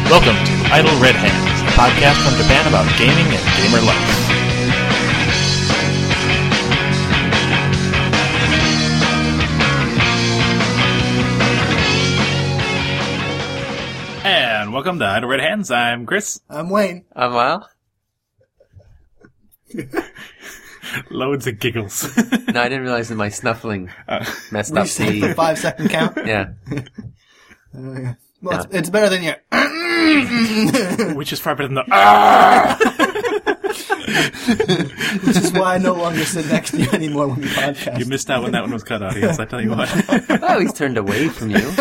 Welcome to Idle Red Hands, a podcast from Japan about gaming and gamer life. And welcome to Idle Red Hands. I'm Chris. I'm Wayne. I'm Lyle. Loads of giggles. No, I didn't realize that my snuffling messed up Reset the the... 5-second count. Yeah. Well, it's better than your... Which is far better than the... Which is why I no longer sit next to you anymore when we podcast. You missed out when that one was cut, audience, I tell you what. Oh, he's turned away from you.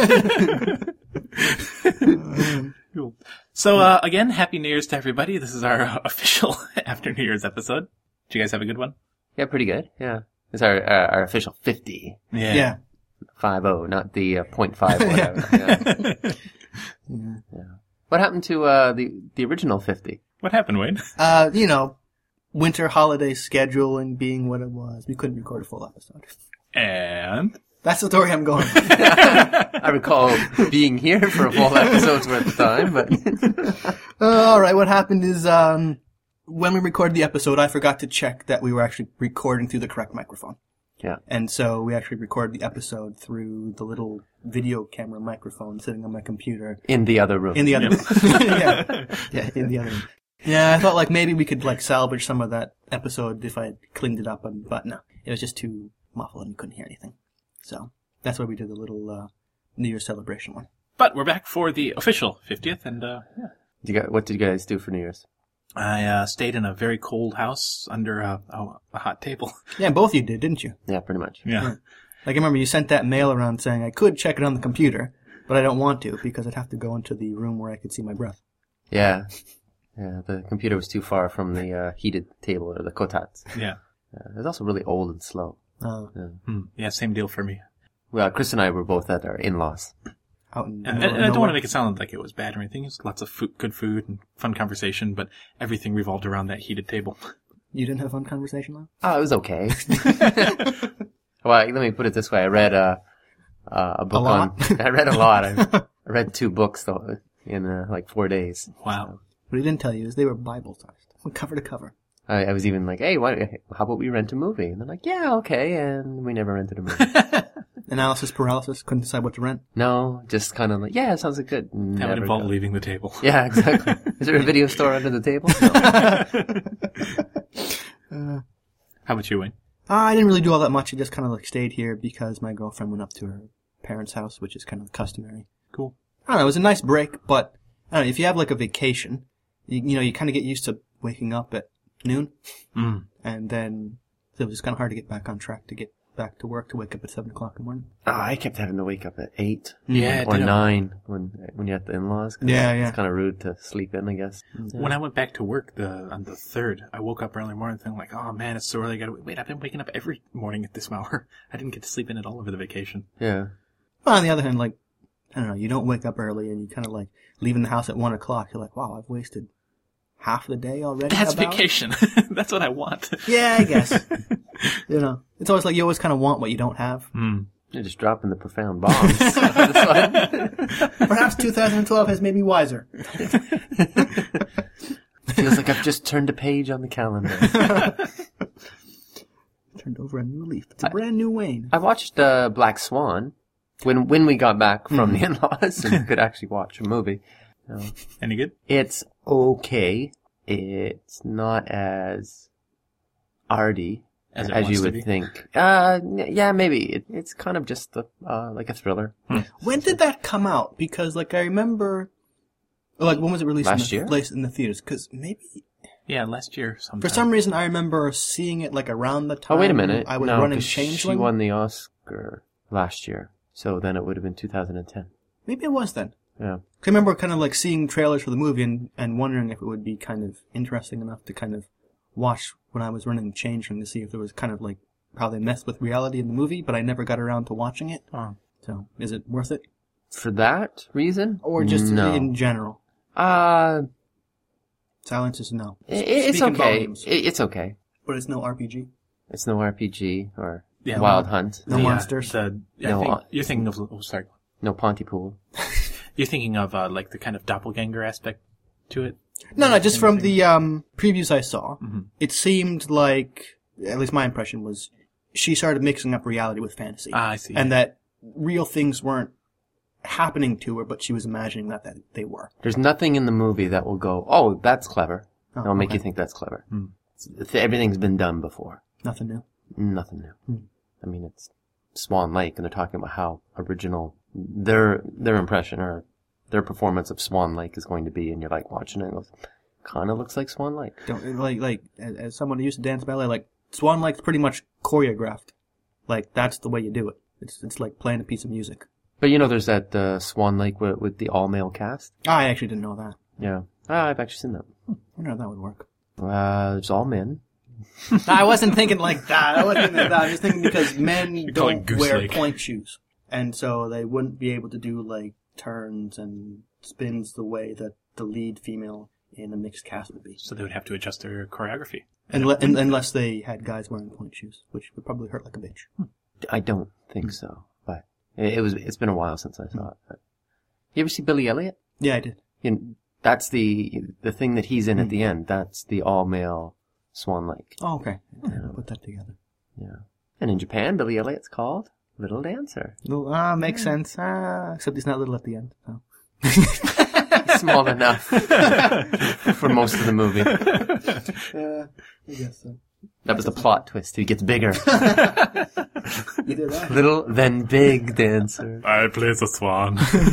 Cool. So, again, Happy New Year's to everybody. This is our official after New Year's episode. Did you guys have a good one? Yeah, pretty good. Yeah. It's our official 50. Yeah. 5-0, not the 0.5 whatever. Yeah. What happened to the original 50? What happened, Wayne? Winter holiday scheduling being what it was. We couldn't record a full episode. And? That's the story I'm going. I recall being here for a full episode's worth of time, but... Alright, what happened is, when we recorded the episode, I forgot to check that we were actually recording through the correct microphone. Yeah. And so we actually recorded the episode through the little video camera microphone sitting on my computer. In the other room. In the other room. Yeah, in the other room. Yeah, I thought like maybe we could like salvage some of that episode if I cleaned it up, but no. It was just too muffled and you couldn't hear anything. So that's why we did the little New Year's celebration one. But we're back for the official 50th, and yeah. What did you guys do for New Year's? I stayed in a very cold house under a hot table. Yeah, both of you did, didn't you? Yeah, pretty much. Yeah. Like I remember you sent that mail around saying I could check it on the computer, but I don't want to because I'd have to go into the room where I could see my breath. Yeah. Yeah, the computer was too far from the heated table or the kotats. Yeah. It was also really old and slow. Yeah, same deal for me. Well, Chris and I were both at our in-laws. Out in And I don't want to make it sound like it was bad or anything. It's lots of good food and fun conversation, but everything revolved around that heated table. You didn't have a fun conversation, though? Oh, it was okay. Well, let me put it this way. I read a book A lot? I read a lot. I read 2 books, though, in like 4 days. Wow. What he didn't tell you is they were Bible-sized, from cover to cover. I was even like, hey, how about we rent a movie? And they're like, yeah, okay. And we never rented a movie. Analysis paralysis, couldn't decide what to rent. No, just kind of like, yeah, it sounds like good. That would involve leaving the table. Yeah, exactly. Is there a video store under the table? No. How about you, Wayne? I didn't really do all that much. I just kind of like stayed here because my girlfriend went up to her parents' house, which is kind of customary. Cool. I don't know, it was a nice break, but I don't know, if you have like a vacation, you kind of get used to waking up at noon, and then so it was kind of hard to get back on track to get back to work to wake up at 7 o'clock in the morning. Oh, I kept having to wake up at 8 Yeah, or 9 when you're at the in-laws. Yeah. It's kind of rude to sleep in, I guess. Yeah. When I went back to work on the 3rd, I woke up early morning thinking like, oh man, it's so early. I've been waking up every morning at this hour. I didn't get to sleep in at all over the vacation. Yeah. Well, on the other hand, like, I don't know, you don't wake up early and you kind of like leaving the house at 1 o'clock. You're like, wow, I've wasted half the day already. That's vacation. That's what I want. Yeah, I guess. It's always like you always kind of want what you don't have. You're just dropping the profound bombs. That's fun. Perhaps 2012 has made me wiser. Feels like I've just turned a page on the calendar. Turned over a new leaf. It's a brand new Wayne. I watched Black Swan when we got back from the in-laws and could actually watch a movie. Any good? It's okay. It's not as arty as you would think. Yeah, maybe. It's kind of just like a thriller. When did that come out? Because, like, I remember... Like, when was it released? Last year? In the theaters? Because maybe... Yeah, last year sometime. For some reason, I remember seeing it, like, around the time... Oh, wait a minute. I was no, running 'cause Changeling. she won the Oscar last year. So then it would have been 2010. Maybe it was then. Yeah. 'Cause I remember kind of, like, seeing trailers for the movie and wondering if it would be kind of interesting enough to kind of watch when I was running Changeling to see if there was kind of, like, how they messed with reality in the movie, but I never got around to watching it. Oh. So, is it worth it? For that reason? Or just no. in general? Silence is no. It's Speaking okay. volumes. It's okay. But it's no RPG. It's no RPG or No Wild Hunt. monsters. No, You're thinking of... Oh, sorry. No Pontypool. You're thinking of like the kind of doppelganger aspect to it? No, just from the previews I saw, it seemed like, at least my impression was, she started mixing up reality with fantasy. I see. And that real things weren't happening to her, but she was imagining that they were. There's nothing in the movie that will go, oh, that's clever. That'll make you think that's clever. Everything's been done before. Nothing new. Nothing new. I mean, it's Swan Lake, and they're talking about how original their impression or their performance of Swan Lake is going to be, and you're like watching it and it goes, kind of looks like Swan Lake. Like as someone who used to dance ballet, like Swan Lake's pretty much choreographed. Like that's the way you do it. It's like playing a piece of music. But there's that Swan Lake with the all-male cast. I actually didn't know that. Yeah. I've actually seen that. I wonder how that would work. It's all men. I wasn't thinking like that. I was just thinking because men don't wear point shoes. And so they wouldn't be able to do like turns and spins the way that the lead female in a mixed cast would be. So they would have to adjust their choreography. Unless they had guys wearing point shoes, which would probably hurt like a bitch. I don't think so, but it's been a while since I saw it. But you ever see Billy Elliot? Yeah, I did. That's the thing that he's in at the end. That's the all-male Swan Lake. Oh, okay. I'll put that together. Yeah. And in Japan, Billy Elliot's called Little Dancer. Makes sense. Except he's not little at the end. So. Small enough for most of the movie. Yeah, I guess so. That was the plot twist. He gets bigger. Either that. Little, then big dancer. I play the swan.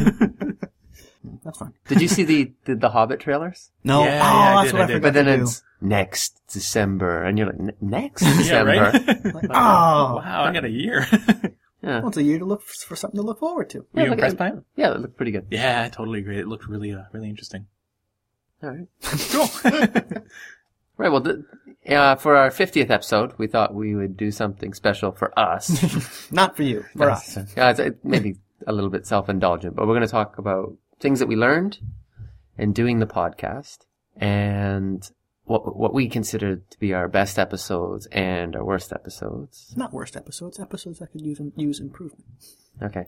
That's fine. Did you see the Hobbit trailers? No. Yeah, that's what I forgot. But then to it's next December, and you're like, next December? Yeah, right? like, wow, I got a year. Yeah. Well, it's a year to look for something to look forward to. Were you impressed by it? Yeah, it looked pretty good. Yeah, I totally agree. It looked really, really interesting. All right. Cool. Right, well, for our 50th episode, we thought we would do something special for us. Not for you, for us. Yeah, it's maybe a little bit self-indulgent, but we're going to talk about things that we learned in doing the podcast and what we consider to be our best episodes and our worst episodes. Not worst episodes. Episodes that could use improvement. Okay.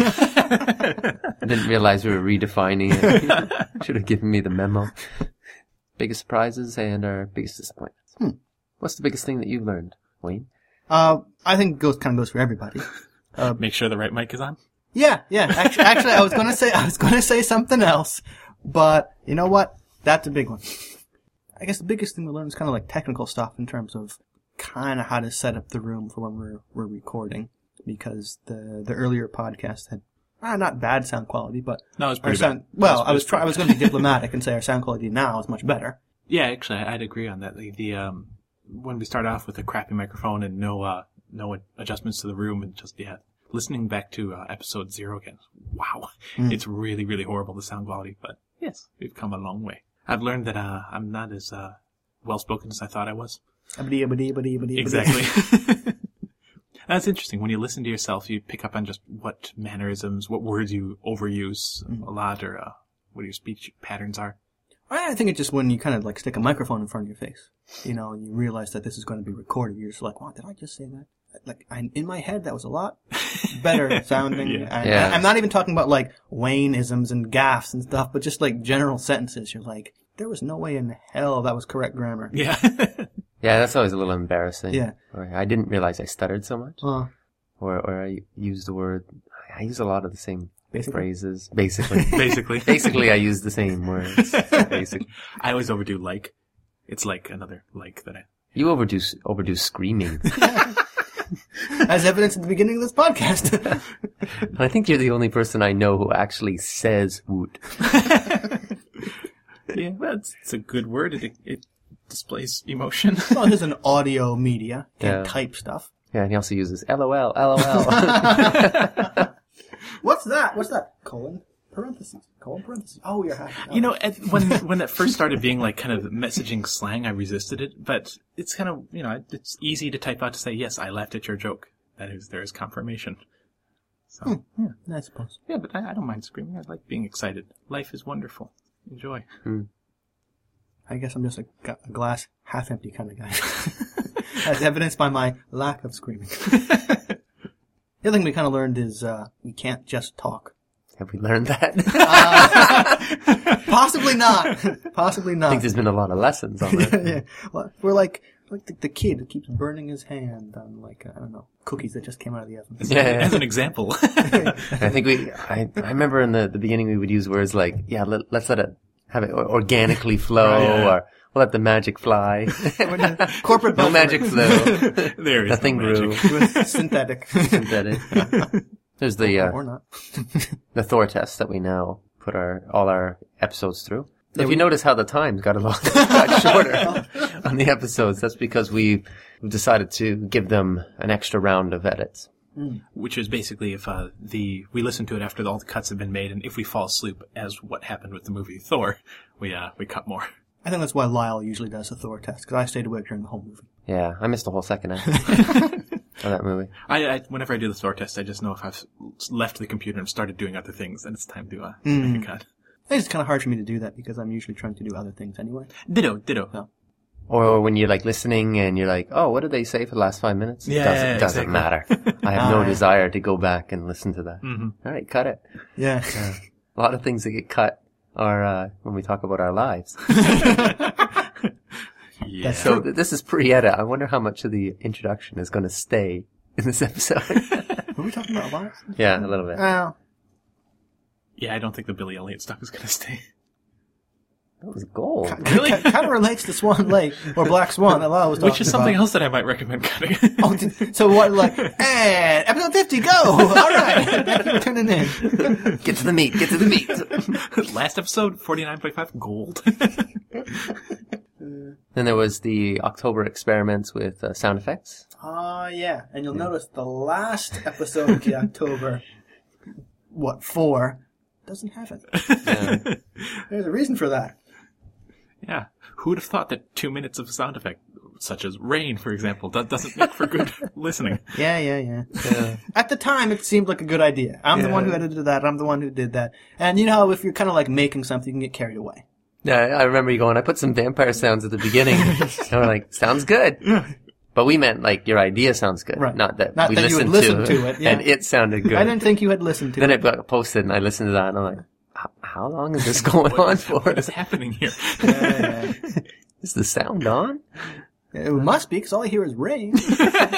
I didn't realize we were redefining it. Should have given me the memo. Biggest surprises and our biggest disappointments. What's the biggest thing that you've learned, Wayne? I think it kind of goes for everybody. Make sure the right mic is on. Yeah. Actually, I was gonna say something else, but you know what? That's a big one. I guess the biggest thing we learned is kind of like technical stuff in terms of kind of how to set up the room for when we're recording, because the earlier podcast had not bad sound quality, but no, it was pretty bad. Well, I was going to be diplomatic and say our sound quality now is much better. Yeah, actually, I'd agree on that. The when we start off with a crappy microphone and no adjustments to the room, and just listening back to episode 0 again, wow, it's really, really horrible, the sound quality. But yes, we've come a long way. I've learned that I'm not as well spoken as I thought I was. Exactly. That's interesting. When you listen to yourself, you pick up on just what mannerisms, what words you overuse a lot, or what your speech patterns are. I think it's just when you kind of like stick a microphone in front of your face, and you realize that this is going to be recorded. You're just like, "Wow, did I just say that?" Like, in my head, that was a lot better sounding. Yeah. I'm not even talking about like Wayne-isms and gaffes and stuff, but just like general sentences. You're like, there was no way in hell that was correct grammar. Yeah. Yeah, that's always a little embarrassing. Yeah. Or I didn't realize I stuttered so much. Or I used the word. I use a lot of the same phrases. Basically. Basically, I use the same words. Basically. I always overdo like. It's like another like that I... You overdo screaming. As evidence at the beginning of this podcast. I think you're the only person I know who actually says woot. Yeah, well, it's a good word. It displays emotion. Well, there's an audio media. Can't type stuff. Yeah, and he also uses LOL, LOL. What's that? Colon, parentheses. Oh, you're happy. When that first started being like kind of messaging slang, I resisted it. But it's kind of, it's easy to type out to say, yes, I laughed at your joke. There is confirmation. So, I suppose. Yeah, but I don't mind screaming. I like being excited. Life is wonderful. Enjoy. I guess I'm just a glass half empty kind of guy. As evidenced by my lack of screaming. The other thing we kind of learned is we can't just talk. Have we learned that? Possibly not. Possibly I not. think there's been a lot of lessons on that. Yeah. Well, we're like the kid who keeps burning his hand on I don't know, cookies that just came out of the oven. Yeah. As an example. I think I remember in the beginning we would use words like, let's let it have it organically flow, or we'll let the magic fly. Corporate No magic flow. There is Nothing no grew. magic. with synthetic. Synthetic. There's the or not. the Thor test that we now put all our episodes through. If you notice how the times got got shorter on the episodes, that's because we've decided to give them an extra round of edits. Which is basically if we listen to it after all the cuts have been made, and if we fall asleep, as what happened with the movie Thor, we cut more. I think that's why Lyle usually does the Thor test, because I stayed awake during the whole movie. Yeah, I missed the whole second act of that movie. I whenever I do the Thor test, I just know if I've left the computer and started doing other things, then it's time to make a cut. I think it's kind of hard for me to do that because I'm usually trying to do other things anyway. Ditto. No. Or when you're listening and you're like, oh, what did they say for the last 5 minutes? Doesn't exactly. matter. I have no desire to go back and listen to that. Mm-hmm. All right, cut it. Yeah. A lot of things that get cut are when we talk about our lives. Yeah. So this is pre-edit. I wonder how much of the introduction is going to stay in this episode. Were we talking about lives? Yeah, a little bit. Yeah, I don't think the Billy Elliot stuff is going to stay. That was gold. Really? Kind of relates to Swan Lake or Black Swan that Lyle was talking Which is something about. else that I might recommend cutting. So what, and episode 50, go! All right. Thank you for tuning in. Get to the meat. Get to the meat. Last episode, 49.5 gold. Then there was the October experiments with sound effects. Yeah. And you'll notice the last episode of the October, 4, doesn't have it. Yeah. There's a reason for that. Yeah. Who would have thought that 2 minutes of sound effect, such as rain, for example, doesn't make for good listening? Yeah. At the time, it seemed like a good idea. I'm the one who edited that. I'm the one who did that. And you know how if you're kind of like making something, you can get carried away. Yeah, I remember you going, I put some vampire sounds at the beginning. And we're like, sounds good. But we meant like your idea sounds good. Right. Not that Not we that you had listened listened to it, yeah. and it sounded good. I didn't think you had listened to Then it. it got posted and I listened to that and I'm like, how long is this going on for? What is happening here? Yeah. Is the sound on? It must be, because all I hear is rain. Is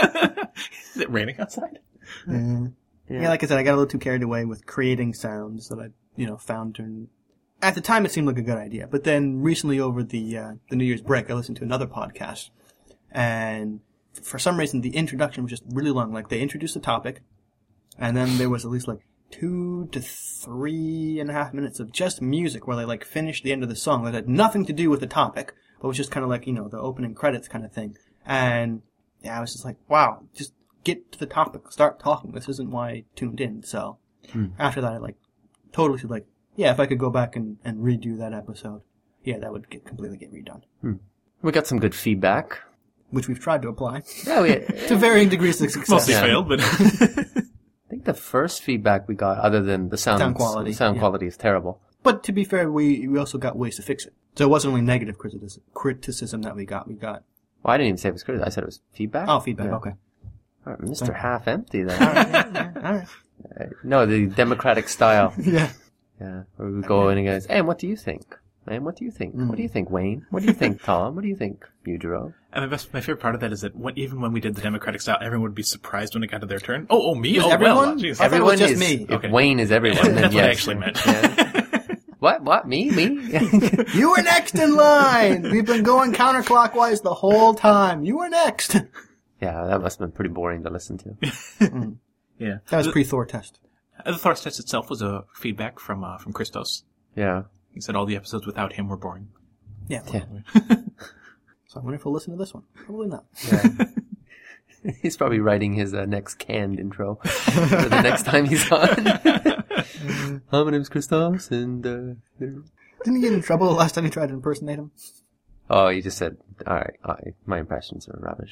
it raining outside? Yeah, like I said, I got a little too carried away with creating sounds that I, found during... At the time, it seemed like a good idea. But then recently over the New Year's break, I listened to another podcast. And for some reason, the introduction was just really long. Like, they introduced the topic, and then there was at least 2 to 3.5 minutes of just music where they finished the end of the song that had nothing to do with the topic, but was just kind of the opening credits kind of thing. And yeah, I was just like, wow, just get to the topic, start talking. This isn't why I tuned in. So after that, I totally said yeah, if I could go back and redo that episode, yeah, that would completely get redone. We got some good feedback. Which we've tried to apply Yeah, to varying degrees of success. Mostly Yeah. failed, but I think the first feedback we got, other than the sound quality, sound quality is terrible. But to be fair, we also got ways to fix it. So it wasn't only negative criticism that we got. Well, I didn't even say it was criticism. I said it was feedback. Oh, feedback, Yeah. okay. All right, Mr. Half Empty then. All right, all right. No, the democratic style. Yeah. Yeah, where we go in and goes, and what do you think? And what do you think? What do you think, Wayne? What do you think, Tom? What do you think, Budro? and my favorite part of that is that even when we did the Democratic style, everyone would be surprised when it got to their turn. Oh, me? Was Oh, everyone? well, I geez. thought it was Everyone just is, me. if Okay. Wayne is everyone, then That's what I yes. actually meant. Yeah. What? Me? You were next in line. We've been going counterclockwise the whole time. You were next. Yeah, that must have been pretty boring to listen to. Yeah. That was pre-Thor test. The Thor test itself was a feedback from Christos. Yeah. He said all the episodes without him were boring. Yeah. Yeah. So I wonder if we'll listen to this one. Probably not. Yeah. He's probably writing his next canned intro for the next time he's on. Hi, my name's Christos, and Didn't he get in trouble the last time he tried to impersonate him? oh, he just said, all right, my impressions are rubbish.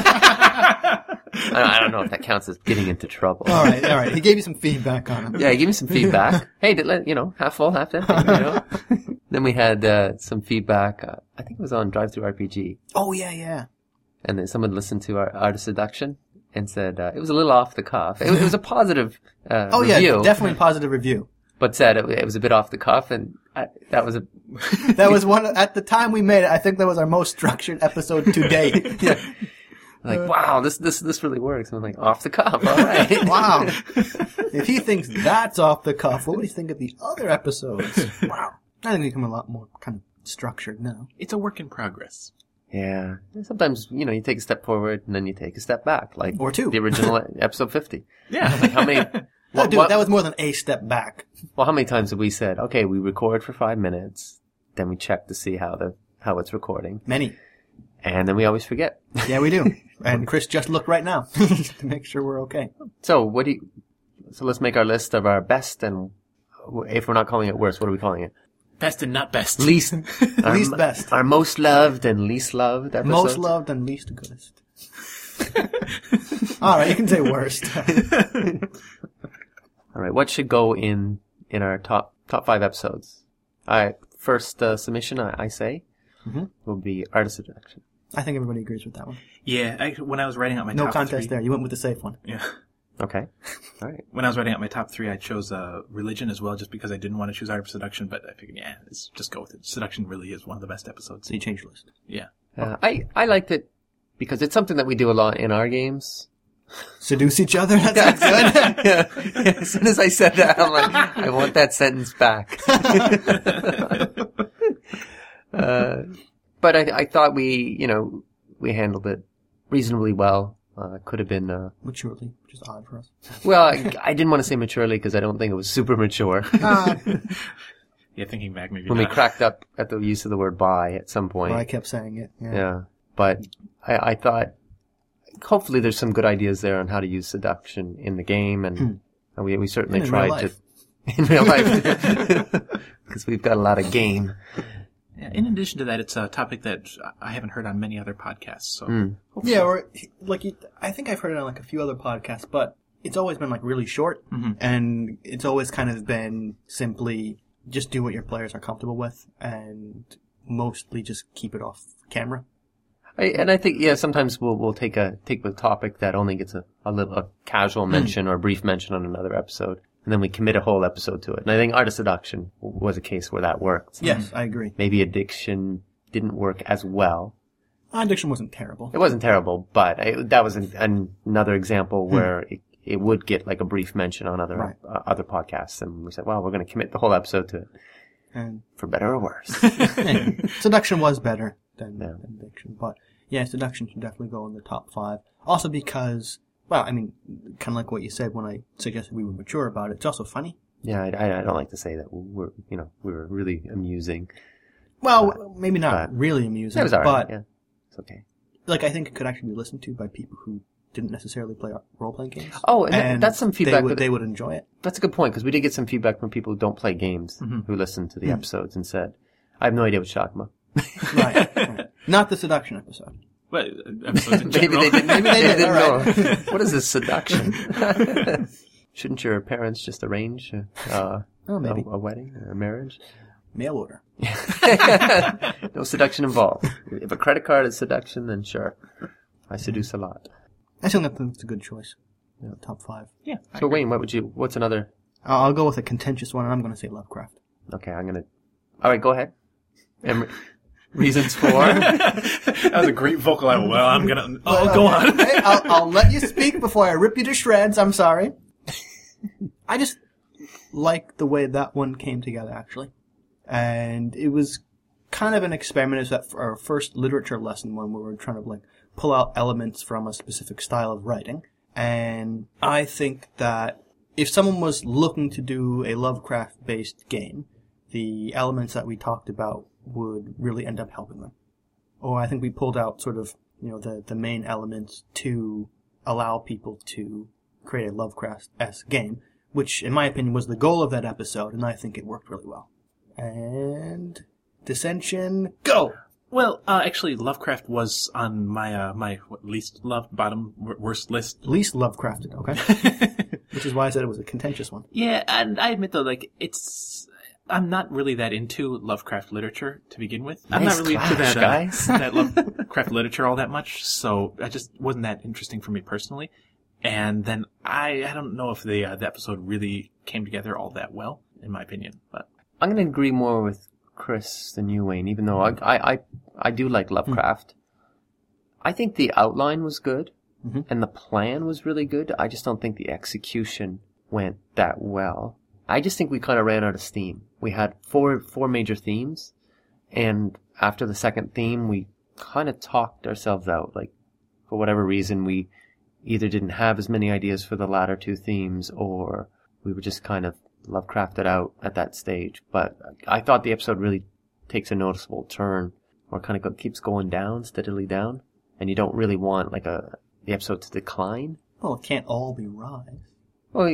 I don't know if that counts as getting into trouble. All right. He gave you some feedback on him. Yeah, give me some feedback. Hey, half full, half empty, Then we had some feedback, I think it was on Drive Thru RPG. Oh, yeah. And then someone listened to our Art of Seduction and said it was a little off the cuff. It was a positive Oh, review. yeah, definitely a positive review. but said it was a bit off the cuff, and that was That was one, at the time we made it, I think that was our most structured episode to date. Yeah. Like, wow, this really works. I'm like, off the cuff, all right. Wow. If he thinks that's off the cuff, what would he think of the other episodes? Wow. I think we become a lot more kind of structured now. It's a work in progress. Yeah. Sometimes, you take a step forward and then you take a step back. Like, or two. The original episode 50. Yeah. Like, how many... That was more than a step back. Well, how many times have we said, okay, we record for 5 minutes, then we check to see how it's recording. Many. And then we always forget. Yeah, we do. And Chris just looked right now to make sure we're okay. So let's make our list of our best, and if we're not calling it worst, what are we calling it? Best and not best. Least Best. Our most loved and least loved episodes. Most loved and least goodest. All right, you can say worst. All right, what should go in our top 5 episodes? All right, first submission, I say, will be Art of Seduction. I think everybody agrees with that one. Yeah, when I was writing out my no top contest 3, there. You went with the safe one. Yeah. Okay. All right. When I was writing out my top 3, I chose Religion as well, just because I didn't want to choose Art of Seduction, but I figured, let's just go with it. Seduction really is one of the best episodes. So you changed the list. Yeah. I liked it because it's something that we do a lot in our games. Seduce each other? That sounds good. Yeah. As soon as I said that, I'm like, I want that sentence back. But I thought we handled it reasonably well. Could have been maturely, which is odd for us. Well, I didn't want to say maturely because I don't think it was super mature. Yeah, thinking back, maybe when not. we cracked up at the use of the word "bi" at some point. Well, I kept saying it. Yeah, but I thought hopefully there's some good ideas there on how to use seduction in the game, and we certainly tried to in real life because we've got a lot of game. Yeah, in addition to that, it's a topic that I haven't heard on many other podcasts. So yeah, or I think I've heard it on like a few other podcasts, but it's always been like really short, and it's always kind of been simply just do what your players are comfortable with, and mostly just keep it off camera. I think sometimes we'll take a topic that only gets a casual mention or a brief mention on another episode. And then we commit a whole episode to it. And I think Art of Seduction was a case where that worked. Yes, I agree. Maybe Addiction didn't work as well. Addiction wasn't terrible. It wasn't terrible, but that was another example where it would get like a brief mention on other podcasts. And we said, well, we're going to commit the whole episode to it. And for better or worse. Seduction was better than Addiction. But yeah, Seduction should definitely go in the top 5. Also because... Well, I mean, kind of like what you said when I suggested we were mature about it. It's also funny. Yeah, I don't like to say that we were really amusing. Well, maybe not really amusing. It was alright. But yeah, it's okay. Like, I think it could actually be listened to by people who didn't necessarily play role-playing games. Oh, and that's some feedback. They would enjoy it. That's a good point because we did get some feedback from people who don't play games who listened to the episodes and said, "I have no idea what you're talking about." Right. Not the seduction episode. But episodes in Maybe they didn't know. Right. What is this seduction? Shouldn't your parents just arrange maybe. a wedding or a marriage? Mail order. No seduction involved. If a credit card is seduction, then sure. I seduce a lot. I still think that's a good choice. Yeah, top 5. Yeah. So Wayne, what's another? I'll go with a contentious one, and I'm going to say Lovecraft. Okay, all right, go ahead. And reasons for? That was a great vocal. I'm gonna. Go on. Okay, I'll let you speak before I rip you to shreds. I'm sorry. I just like the way that one came together, actually, and it was kind of an experiment. Is that for our first literature lesson when we were trying to pull out elements from a specific style of writing, and I think that if someone was looking to do a Lovecraft-based game, the elements that we talked about would really end up helping them. Or I think we pulled out sort of, the main elements to allow people to create a Lovecraft-esque game, which in my opinion was the goal of that episode, and I think it worked really well. And Dissension, go! Well, actually, Lovecraft was on my least loved, worst list. Least Lovecrafted, okay. Which is why I said it was a contentious one. Yeah, and I admit though, I'm not really that into Lovecraft literature to begin with. I'm not really into that, that Lovecraft literature all that much, so it just wasn't that interesting for me personally. And then I don't know if the episode really came together all that well. in my opinion. But I'm going to agree more with Chris than you, Wayne, even though I do like Lovecraft. I think the outline was good, and the plan was really good. I just don't think the execution went that well. I just think we kind of ran out of steam. We had four major themes, and after the second theme, we kind of talked ourselves out. Like, for whatever reason, we either didn't have as many ideas for the latter two themes, or we were just kind of Lovecrafted out at that stage. But I thought the episode really takes a noticeable turn, or kind of keeps going down, steadily down, and you don't really want the episode to decline. Well, it can't all be rise. Well,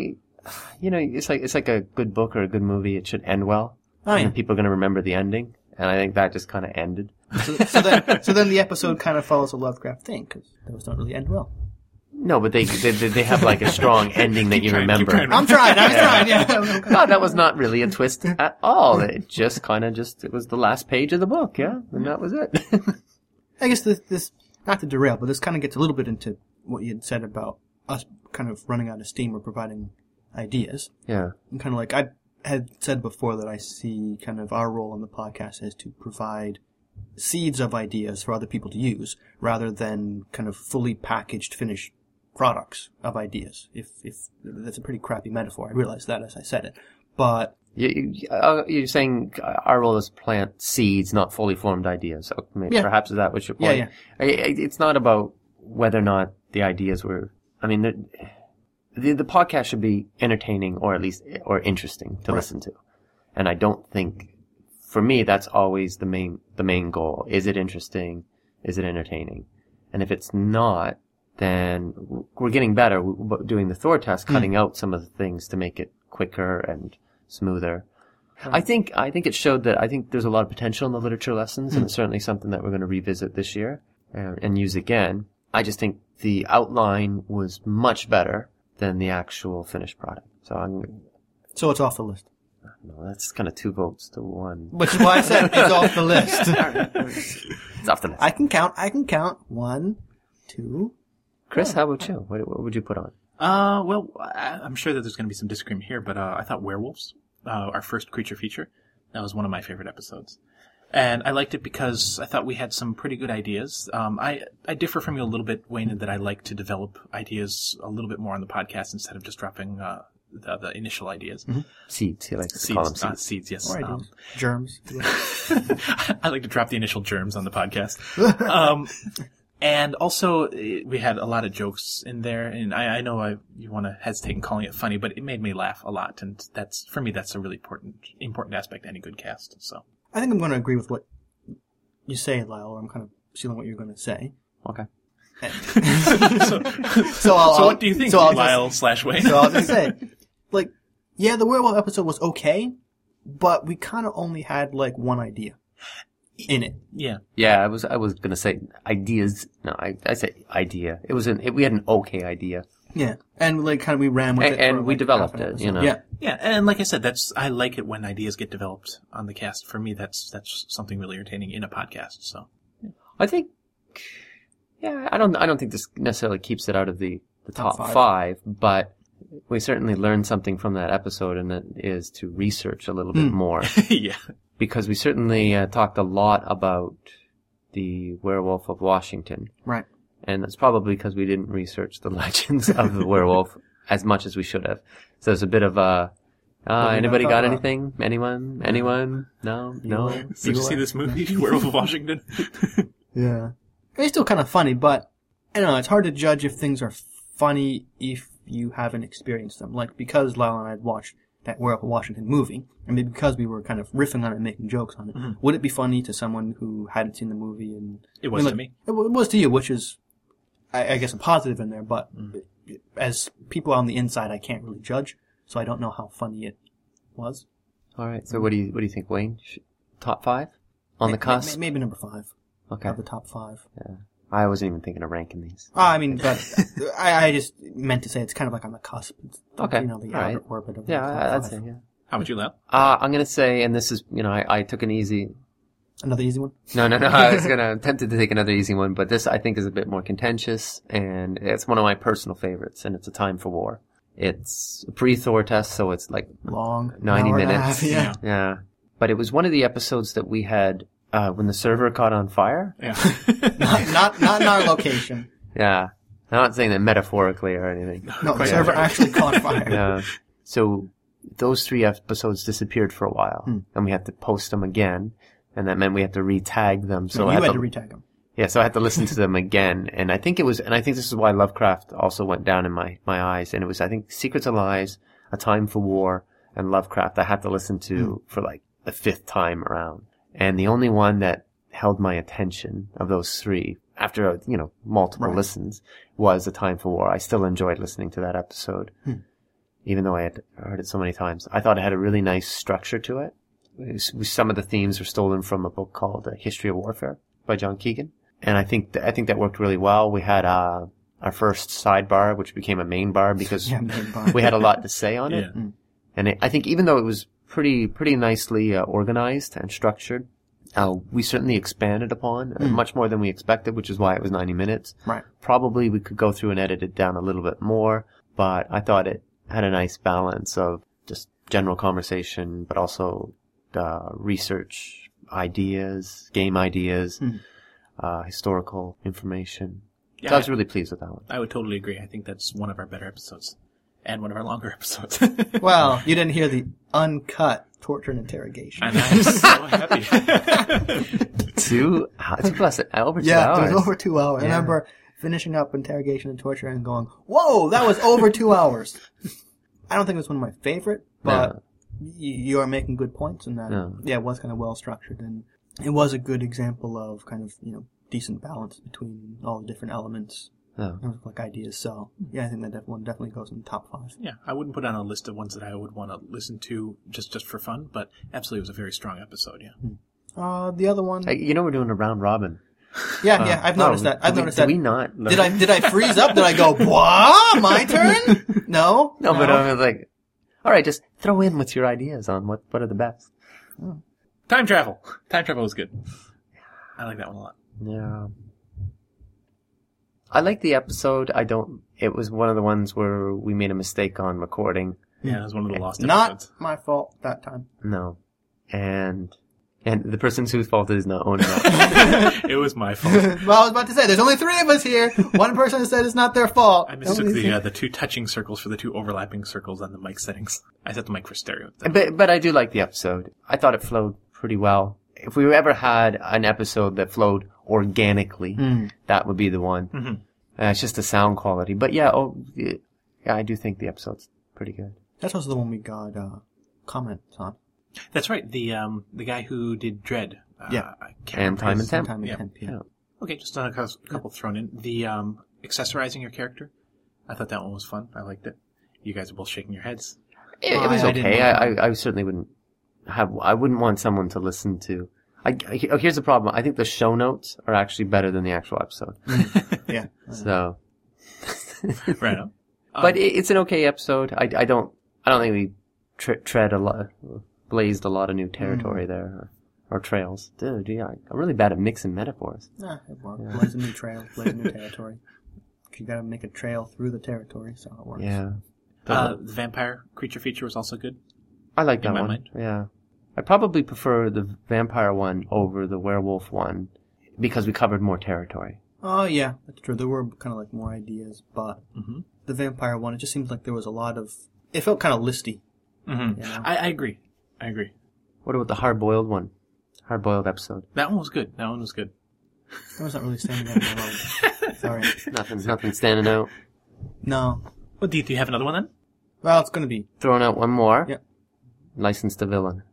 it's like a good book or a good movie. It should end well. Oh, yeah. And people are going to remember the ending. And I think that just kind of ended. So then the episode kind of follows a Lovecraft thing, because those don't really end well. No, but they have like a strong ending that you remember. I'm trying, yeah. No, that was not really a twist at all. It just it was the last page of the book, yeah? And that was it. I guess this, not to derail, but this kind of gets a little bit into what you had said about us kind of running out of steam or providing ideas. Yeah. And kind of like I had said before that I see kind of our role on the podcast as to provide seeds of ideas for other people to use rather than kind of fully packaged, finished products of ideas. If that's a pretty crappy metaphor. I realize that as I said it. But you're saying our role is to plant seeds, not fully formed ideas. So perhaps is that what your point? Yeah. It's not about whether or not the ideas were. I mean, the podcast should be entertaining or interesting to listen to, and I don't think, for me, that's always the main goal. Is it interesting? Is it entertaining? And if it's not, then we're getting better doing the Thor test, cutting out some of the things to make it quicker and smoother. I think it showed that I think there's a lot of potential in the literature lessons, and it's certainly something that we're going to revisit this year and use again. I just think the outline was much better than the actual finished product. So it's off the list. No, that's kind of 2 votes to 1. Which is why I said it's off the list. It's off the list. I can count. 1, 2. Chris, how about you? What would you put on? Well, I'm sure that there's going to be some disagreement here, but I thought Werewolves, our first creature feature, that was one of my favorite episodes. And I liked it because I thought we had some pretty good ideas. I differ from you a little bit, Wayne, in that I like to develop ideas a little bit more on the podcast instead of just dropping the initial ideas. Mm-hmm. Seeds. You like to call them seeds. Seeds, yes. Or ideas. Germs. I like to drop the initial germs on the podcast. And also, we had a lot of jokes in there, and I know you want to hesitate in calling it funny, but it made me laugh a lot, and for me, that's a really important aspect of any good cast, so. I think I'm going to agree with what you say, Lyle, or I'm kind of stealing what you're going to say. Okay. So what do you think, Lyle/Wayne? So I'll just say, the werewolf episode was okay, but we kind of only had, one idea in it. Yeah. Yeah, I was going to say ideas. No, I said idea. We had an okay idea. Yeah. And, we ran with it. And we developed it, Yeah. Yeah, and like I said, I like it when ideas get developed on the cast. For me, that's something really entertaining in a podcast, so. Yeah. I think, I don't think this necessarily keeps it out of the top five, but we certainly learned something from that episode, and that is to research a little bit more. Yeah. Because we certainly talked a lot about the Werewolf of Washington. Right. And that's probably because we didn't research the legends of the werewolf as much as we should have. So there's a bit of anybody got anything? Anyone? No? Did you see this movie, Werewolf of Washington? Yeah. It's still kind of funny, but I don't know, it's hard to judge if things are funny if you haven't experienced them. Because Lyle and I had watched that Werewolf of Washington movie, and maybe because we were kind of riffing on it and making jokes on it, would it be funny to someone who hadn't seen the movie? And it was to me. It was to you, which is, I guess, a positive in there, but as people on the inside, I can't really judge, so I don't know how funny it was. All right, so what do you think, Wayne? Top 5? On the cusp? Maybe number 5. Okay. Of the top 5. Yeah. I wasn't even thinking of ranking these. But I just meant to say it's kind of on the cusp. It's, okay. The outer orbit of the top I'd 5. say, yeah. How about you, Lyle? I'm going to say, and this is, I took an easy... Another easy one? No. I was tempted to take another easy one, but this I think is a bit more contentious, and it's one of my personal favorites, and it's A Time for War. It's a pre-Thor test, so it's like Long. 90 hour and a minutes. half, yeah. Yeah. But it was one of the episodes that we had when the server caught on fire. Yeah. Not in our location. Yeah. I'm not saying that metaphorically or anything. No, the server actually caught fire. Yeah. So those 3 episodes disappeared for a while, and we had to post them again, and that meant we had to re-tag them. So No, I you had to retag them. Yeah, so I had to listen to them again, and I think this is why Lovecraft also went down in my eyes, and it was, I think, Secrets of Lies, A Time for War, and Lovecraft I had to listen to for like the 5th time around. And the only one that held my attention of those 3, after, multiple listens, was A Time for War. I still enjoyed listening to that episode, even though I had heard it so many times. I thought it had a really nice structure to it. Some of the themes were stolen from a book called History of Warfare by John Keegan. And I think that worked really well. We had our first sidebar, which became a main bar because we had a lot to say on it. Yeah. And I think even though it was pretty nicely organized and structured, we certainly expanded upon much more than we expected, which is why it was 90 minutes. Right. Probably we could go through and edit it down a little bit more, but I thought it had a nice balance of just general conversation, but also research ideas, game ideas, historical information. Yeah, So I was really pleased with that one. I would totally agree. I think that's one of our better episodes. And one of our longer episodes. Well, you didn't hear the uncut torture and interrogation. And I'm so happy. It took us over 2 Yeah, hours. it was over 2 hours. Yeah. I remember finishing up interrogation and torture and going, whoa, that was over 2 hours. I don't think it was one of my favorite, but you are making good points in that. No. Yeah, it was kind of well structured, and it was a good example of kind of, decent balance between all the different elements. Oh. Like ideas. So yeah, I think that one definitely goes in the top 5. Yeah, I wouldn't put on a list of ones that I would want to listen to just for fun, but absolutely it was a very strong episode, yeah. The other one. We're doing a round robin. Yeah, I've noticed that. I've noticed that. Did we not? Did I freeze up? Did I go, what? My turn? No. No, but I was like, all right, just throw in what's your ideas on what are the best. Time travel. Time travel was good. I like that one a lot. Yeah. I like the episode. It was one of the ones where we made a mistake on recording. Yeah, it was one of the lost episodes. Not my fault that time. No. And the person whose fault it is not owning up. It was my fault. Well, I was about to say, there's only 3 of us here. One person has said it's not their fault. I mistook the 2 touching circles for the 2 overlapping circles on the mic settings. I set the mic for stereo. But I do like the episode. I thought it flowed pretty well. If we ever had an episode that flowed organically, that would be the one. Mm-hmm. It's just the sound quality. But yeah, I do think the episode's pretty good. That's also the one we got comments on. That's right. The guy who did Dread. Yeah. I can't And remember Time and his- Temp. Time and Yeah. Temp, yeah. Yeah. Okay, just a couple thrown in. The accessorizing your character. I thought that one was fun. I liked it. You guys are both shaking your heads. It was I didn't okay. like I certainly wouldn't I wouldn't want someone to listen to. Here's the problem. I think the show notes are actually better than the actual episode. Yeah. So, Right on. but it's an okay episode. I don't think we blazed a lot of new territory there or trails. Dude, yeah, I'm really bad at mixing metaphors. Nah, it worked. Blaze a new trail, blaze a new territory. You gotta make a trail through the territory, so it works. Yeah. The vampire creature feature was also good. I like that in my one. mind. Yeah. I probably prefer the vampire one over the werewolf one because we covered more territory. Oh, yeah, that's true. There were kind of like more ideas, but Mm-hmm. the vampire one, it just seems like there was a lot of... It felt kind of listy. Mm-hmm. You know? I agree. What about the hard-boiled one? Hard-boiled episode. That one was good. I was not really standing out in the road. Sorry. Nothing standing out. No. Well, do you have another one then? Well, it's gonna be... Throwing out one more. Yep. Licensed to Villain.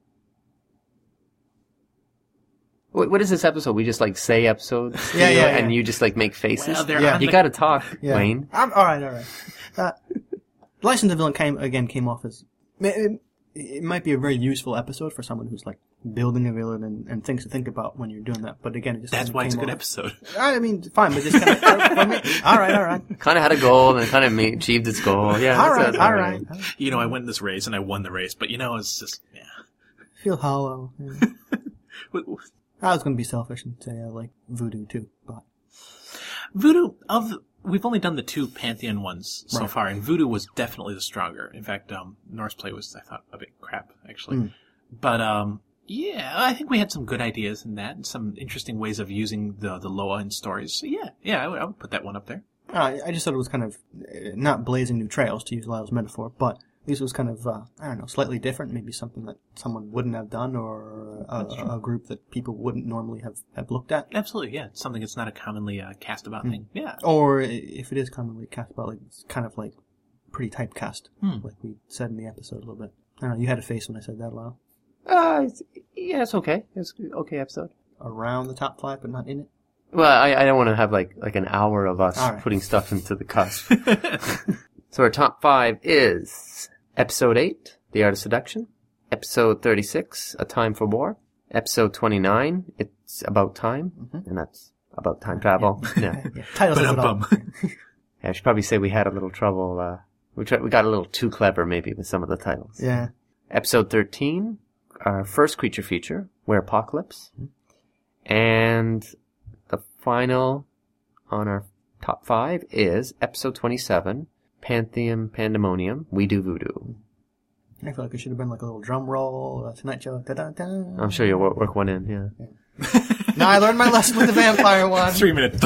What is this episode? We just like say episodes? Yeah, yeah, And yeah. you just like make faces? Well, there Yeah. are You gotta talk, Yeah. Wayne. Alright. License to Villain came off as... It might be a very useful episode for someone who's like building a villain and things to think about when you're doing that. But again, it just That's why it's a came good off- episode. I mean, fine, but just kind of for me. All right. Kind of had a goal and kind of achieved its goal. Yeah. All that's right. You know, I went this race and I won the race, but it's just, yeah. Feel hollow. Yeah. I was going to be selfish and say I like Voodoo too, but Voodoo, of we've only done the 2 Pantheon ones so far, and Voodoo was definitely the stronger. In fact, Norseplay was, I thought, a bit crap, actually. But, yeah, I think we had some good ideas in that, and some interesting ways of using the Loa in stories. So yeah, I would put that one up there. I just thought it was kind of, not blazing new trails, to use Lyle's metaphor, but this was kind of, I don't know, slightly different, maybe something that someone wouldn't have done, or a group that people wouldn't normally have looked at. Absolutely, yeah. It's something that's not a commonly cast about thing. Yeah. Or if it is commonly cast about, like, it's kind of like pretty typecast, like we said in the episode a little bit. I don't know, you had a face when I said that, Lyle. Yeah, it's okay. It's an okay episode. Around the top 5, but not in it? Well, I don't want to have like an hour of us putting stuff into the cusp. So our top 5 is Episode 8, The Art of Seduction. Episode 36, A Time for War. Episode 29, It's About Time. And that's about time travel. Yeah. Titles of it all. I should probably say we had a little trouble. We got a little too clever maybe with some of the titles. Yeah. Episode 13, our first creature feature, Where Apocalypse. And the final on our top 5 is Episode 27, Pantheon Pandemonium, We Do Voodoo. I feel like it should have been like a little drum roll, Tonight Show, da-da-da. I'm sure you'll work one in, yeah. No, I learned my lesson with the vampire one. 3 minutes.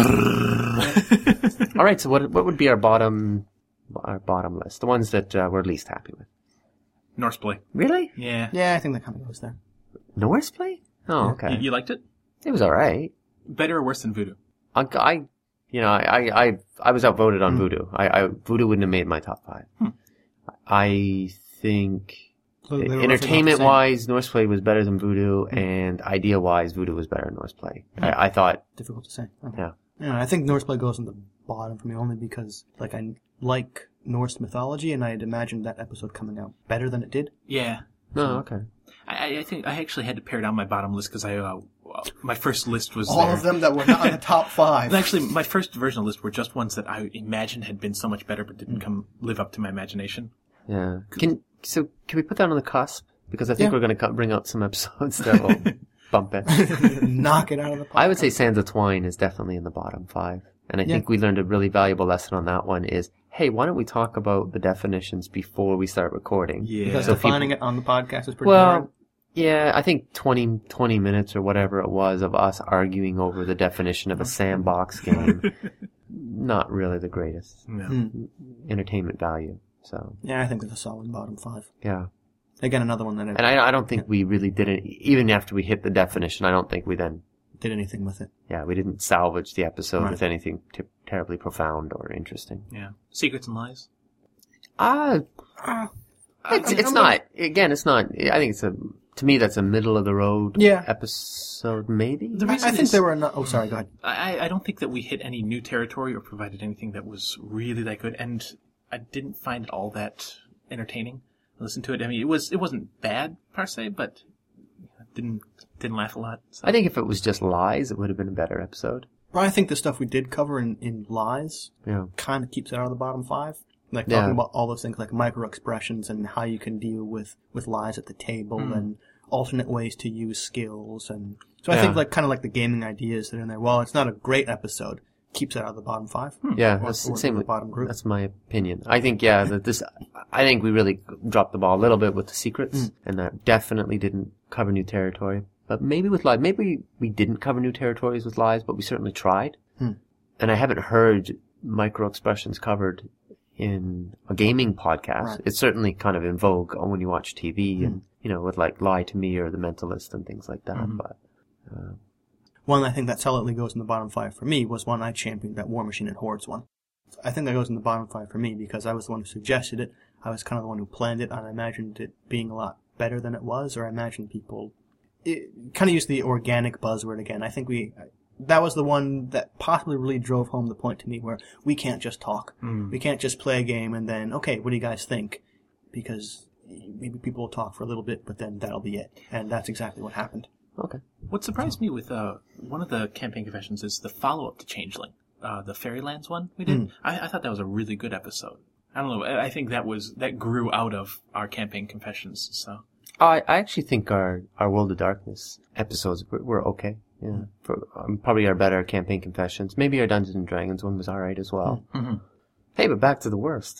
All right, so what would be our bottom list? The ones that we're least happy with. Norseplay. Really? Yeah. Yeah, I think that kind of goes there. Norseplay? Oh, okay. You liked it? It was all right. Better or worse than Voodoo? I was outvoted on Voodoo. Voodoo wouldn't have made my top 5. I think entertainment-wise, Norseplay was better than Voodoo, and idea-wise, Voodoo was better than Norseplay. I thought... Difficult to say. Okay. Yeah, I think Norseplay goes on the bottom for me only because, like, I like Norse mythology, and I had imagined that episode coming out better than it did. Yeah. Oh, okay. I think I actually had to pare down my bottom list because my first list was all of them that were not in the top 5. And actually, my first version of the list were just ones that I imagined had been so much better, but didn't live up to my imagination. Yeah. Can we put that on the cusp? Because I think we're going to bring out some episodes that will bump it. Knock it out of the podcast. I would say Sands of Twine is definitely in the bottom 5. And I think we learned a really valuable lesson on that one is, hey, why don't we talk about the definitions before we start recording? Yeah. Because defining it on the podcast is pretty boring. Yeah, I think 20 minutes or whatever it was of us arguing over the definition of a sandbox game, not really the greatest entertainment value. So yeah, I think it's a solid bottom 5. Yeah. Again, another one that... And I don't think we really didn't, even after we hit the definition, I don't think we then... did anything with it. Yeah, we didn't salvage the episode with anything terribly profound or interesting. Yeah. Secrets and Lies? It's not. Again, it's not. I think to me, that's a middle of the road episode, maybe. I think there were oh, sorry, go ahead. I don't think that we hit any new territory or provided anything that was really that good, and I didn't find it all that entertaining. I listened to it. I mean, it wasn't bad per se, but didn't laugh a lot. So. I think if it was just Lies, it would have been a better episode. Well, I think the stuff we did cover in Lies kind of keeps it out of the bottom 5. Like talking about all those things like micro expressions and how you can deal with lies at the table and alternate ways to use skills. And so I think like kind of like the gaming ideas that are in there. Well, it's not a great episode. Keeps it out of the bottom 5. Yeah, that's the same with the bottom group. That's my opinion. I think, I think we really dropped the ball a little bit with the secrets and that definitely didn't cover new territory. But maybe with Lies, maybe we didn't cover new territories with Lies, but we certainly tried. And I haven't heard micro expressions covered in a gaming podcast. Right. It's certainly kind of in vogue when you watch TV and, with like Lie to Me or The Mentalist and things like that. But, one I think that solidly goes in the bottom 5 for me was one I championed, that War Machine and Hordes one. I think that goes in the bottom 5 for me because I was the one who suggested it. I was kind of the one who planned it, and I imagined it being a lot better than it was, or I imagined people... kind of use the organic buzzword again. I think that was the one that possibly really drove home the point to me where we can't just talk. We can't just play a game and then, okay, what do you guys think? Because maybe people will talk for a little bit, but then that'll be it. And that's exactly what happened. Okay. What surprised me with one of the campaign confessions is the follow-up to Changeling, the Fairylands one we did. I thought that was a really good episode. I don't know. I think that grew out of our campaign confessions. So I actually think our World of Darkness episodes were okay. Yeah. Probably our better Campaign Confessions. Maybe our Dungeons and Dragons one was alright as well. Mm-hmm. Hey, but back to the worst.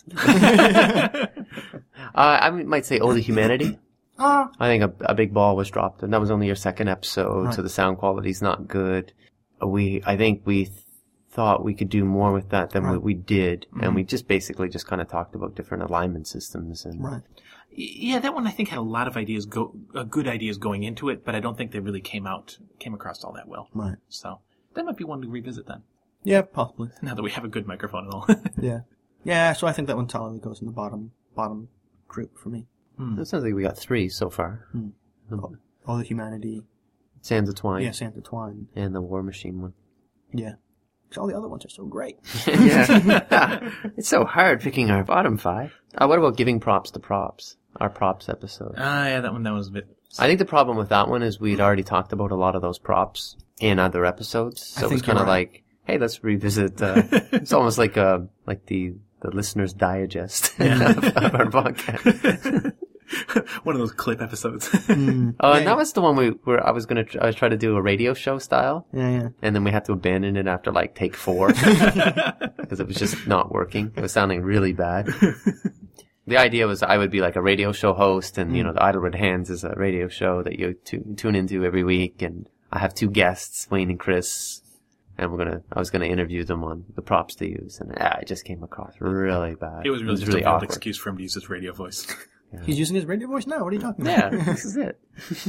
I might say Ode to Humanity. I think a big ball was dropped, and that was only your second episode, so the sound quality's not good. I think we thought we could do more with that than what we did, and we just basically just kind of talked about different alignment systems. And Yeah, that one I think had a lot of ideas, good ideas going into it, but I don't think they really came across all that well. Right. So that might be one to revisit then. Yeah, possibly. Now that we have a good microphone and all. Yeah. Yeah, so I think that one solidly goes in the bottom group for me. It sounds like we got 3 so far. All the Humanity. Sands of Twine. Yeah, Sands of Twine. And the War Machine one. Yeah. Because all the other ones are so great. Yeah. It's so hard picking our bottom 5. What about giving props to props? Our props episode. Yeah, that was a bit... I think the problem with that one is we'd already talked about a lot of those props in other episodes. So it was kind of like, hey, let's revisit. It's almost like the listener's digest of our podcast. One of those clip episodes. And that was the one where I was try to do a radio show style. Yeah. And then we had to abandon it after like take 4 because it was just not working. It was sounding really bad. The idea was I would be like a radio show host, and the Idlewood Hands is a radio show that you tune into every week, and I have 2 guests, Wayne and Chris, and I was gonna interview them on the props to use, and it just came across really bad. It was really just really a valid awkward excuse for him to use his radio voice. Yeah. He's using his radio voice now. What are you talking Yeah, about? this is it.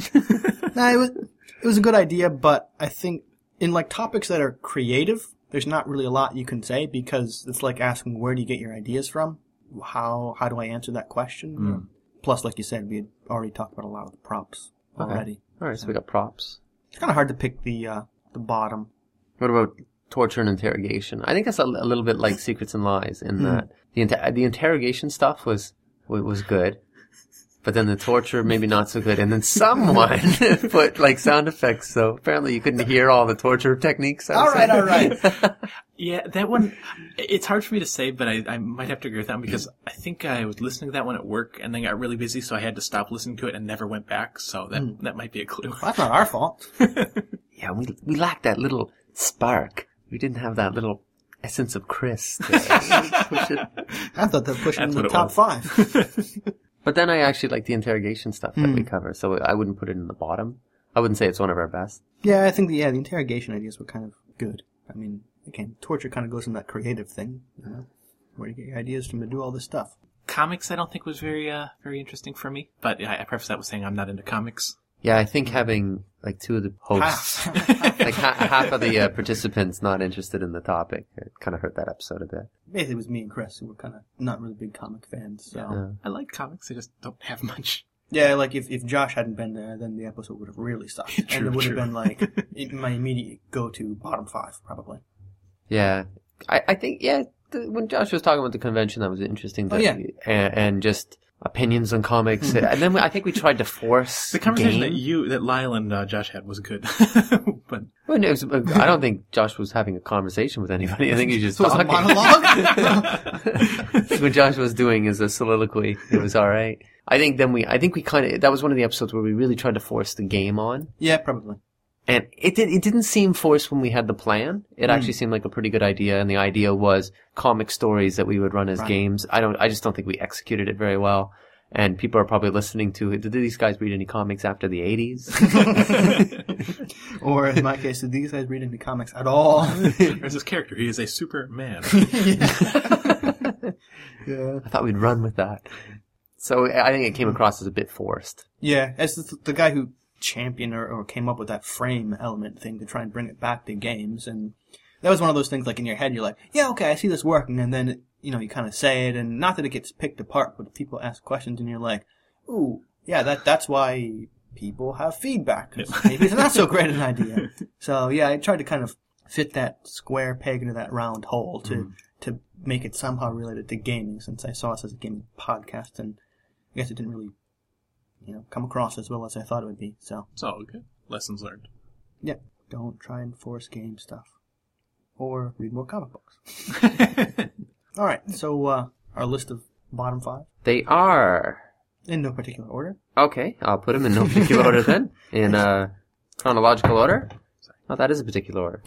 It was a good idea, but I think in like topics that are creative, there's not really a lot you can say, because it's like asking, where do you get your ideas from? How do I answer that question? Plus, like you said, we had already talked about a lot of the props already. Okay. All right, so we got props. It's kind of hard to pick the bottom. What about torture and interrogation? I think that's a little bit like Secrets and Lies in that the interrogation stuff was good, but then the torture maybe not so good. And then someone put like sound effects, so apparently you couldn't hear all the torture techniques. All right. Yeah, that one, it's hard for me to say, but I might have to agree with that one, because I think I was listening to that one at work and then got really busy, so I had to stop listening to it and never went back, so that might be a clue. Well, that's not our fault. Yeah, we lacked that little spark. We didn't have that little essence of Chris. Push it. I thought that pushed in the what it top was. 5. But then I actually like the interrogation stuff that we cover, so I wouldn't put it in the bottom. I wouldn't say it's one of our best. Yeah, I think the interrogation ideas were kind of good. I mean, again, torture kind of goes in that creative thing, where you get your ideas from to do all this stuff. Comics, I don't think was very interesting for me, but I preface that with saying I'm not into comics. Yeah, I think having like 2 of the hosts, like half of the participants not interested in the topic, it kind of hurt that episode a bit. Basically, it was me and Chris who were kind of not really big comic fans. So I like comics, I just don't have much. Yeah, like if Josh hadn't been there, then the episode would have really sucked. And it would have been like my immediate go-to bottom 5, probably. Yeah, I think, when Josh was talking about the convention, that was interesting. And just opinions on comics. And then I think we tried to force the conversation that Lyle and Josh had was good. But I don't think Josh was having a conversation with anybody. I think he was just talking. A monologue? What Josh was doing is a soliloquy. It was all right. I think we kind of, that was one of the episodes where we really tried to force the game on. Yeah, probably. And it didn't seem forced when we had the plan. It actually seemed like a pretty good idea, and the idea was comic stories that we would run as games. I just don't think we executed it very well. And people are probably listening to it. Did these guys read any comics after the 80s? Or in my case, did these guys read any comics at all? There's this character. He is a Superman. Yeah. I thought we'd run with that. So I think it came across as a bit forced. Yeah, as the guy who championed or came up with that frame element thing to try and bring it back to games, and that was one of those things like in your head you're like, yeah, okay, I see this working, and then you kind of say it, and not that it gets picked apart, but people ask questions and you're like, ooh, yeah, that's why people have feedback, 'cause maybe it's not so great an idea. So yeah, I tried to kind of fit that square peg into that round hole to make it somehow related to gaming, since I saw us as a gaming podcast, and I guess it didn't really come across as well as I thought it would be. So it's all good. Lessons learned. Yeah. Don't try and force game stuff. Or read more comic books. All right. So, our list of bottom 5. They are. In no particular order. Okay. I'll put them in no particular order then. In chronological order. Oh, that is a particular order.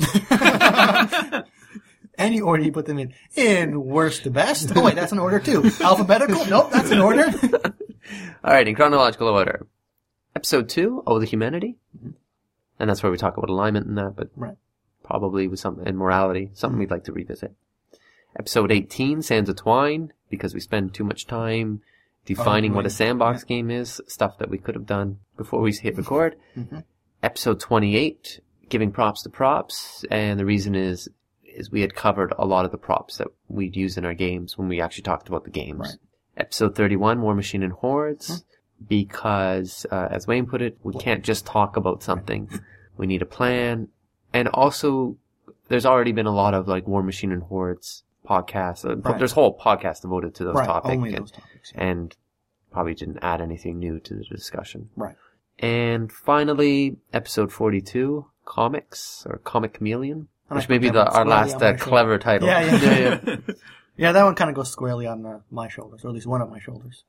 Any order you put them in worst to best. Oh wait, that's an order too. Alphabetical? Nope, that's an order. All right, in chronological order. Episode 2, Oh, the Humanity. Mm-hmm. And that's where we talk about alignment and that, but probably with some, and morality, something we'd like to revisit. Episode 18, Sands of Twine, because we spend too much time defining what a sandbox game is, stuff that we could have done before we hit record. Mm-hmm. Episode 28, Giving Props to Props, and the reason is we had covered a lot of the props that we'd use in our games when we actually talked about the games. Right. Episode 31, War Machine and Hordes, because, as Wayne put it, we can't just talk about something. We need a plan. And also, there's already been a lot of, like, War Machine and Hordes podcasts. There's a whole podcast devoted to those topics. Only those topics. Yeah. And probably didn't add anything new to the discussion. Right. And finally, episode 42, Comics, or Comic Chameleon. Which may be our last clever title. Yeah. Yeah, that one kind of goes squarely on my shoulders, or at least one of my shoulders.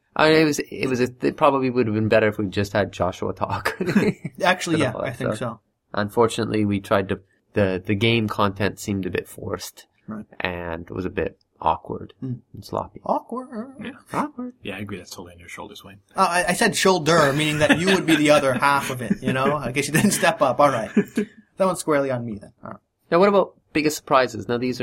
It probably would have been better if we just had Joshua talk. Actually, yeah, I think so. Unfortunately, we tried to, the game content seemed a bit forced. Right. And it was a bit awkward and sloppy. Awkward. Yeah. Awkward. Yeah, I agree. That's totally on your shoulders, Wayne. I said shoulder, meaning that you would be the other half of it, you know? I guess you didn't step up. All right. That one's squarely on me then. All right. Now, what about biggest surprises? Now, this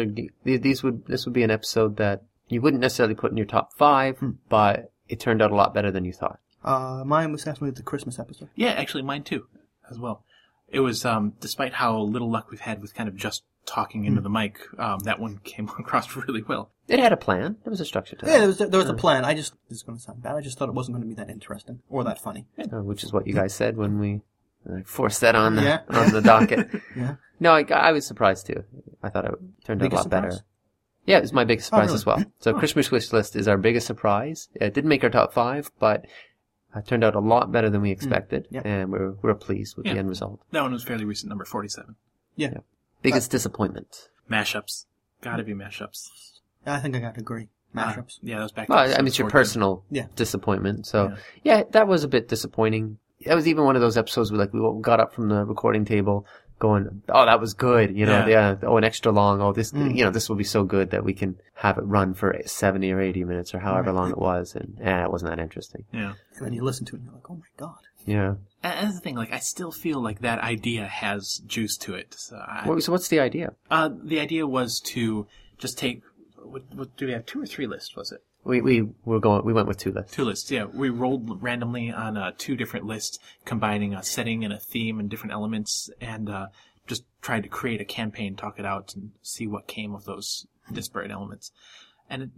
would be an episode that you wouldn't necessarily put in your top 5, but it turned out a lot better than you thought. Mine was definitely the Christmas episode. Yeah, actually, mine too, as well. It was, despite how little luck we've had with kind of just talking into the mic, that one came across really well. It had a plan. There was a structure to it. Yeah, there was a plan. This is going to sound bad. I just thought it wasn't going to be that interesting or that funny. Which is what you guys said when we forced that on the docket. Yeah. No, I was surprised too. I thought it turned out a lot better. Yeah, it was my biggest surprise as well. So Christmas Wish List is our biggest surprise. It didn't make our top 5, but it turned out a lot better than we expected, and we're pleased with the end result. That one was fairly recent, number 47. Yeah. Biggest disappointment. Mashups. Gotta be mashups. I think I gotta agree. Mashups. Yeah, that was back. Well, I mean, it's your personal disappointment. So yeah, that was a bit disappointing. That was even one of those episodes where, like, we got up from the recording table going, oh, that was good, an extra long, this will be so good that we can have it run for 70 or 80 minutes or however long it was, and it wasn't that interesting. Yeah. And then you listen to it and you're like, oh my god. Yeah. And that's the thing, like, I still feel like that idea has juice to it. So what's the idea? The idea was to just take, what do we have, 2 or 3 lists, was it? We went with 2 lists. 2 lists, yeah. We rolled randomly on 2 different lists, combining a setting and a theme and different elements, and just tried to create a campaign, talk it out, and see what came of those disparate elements. And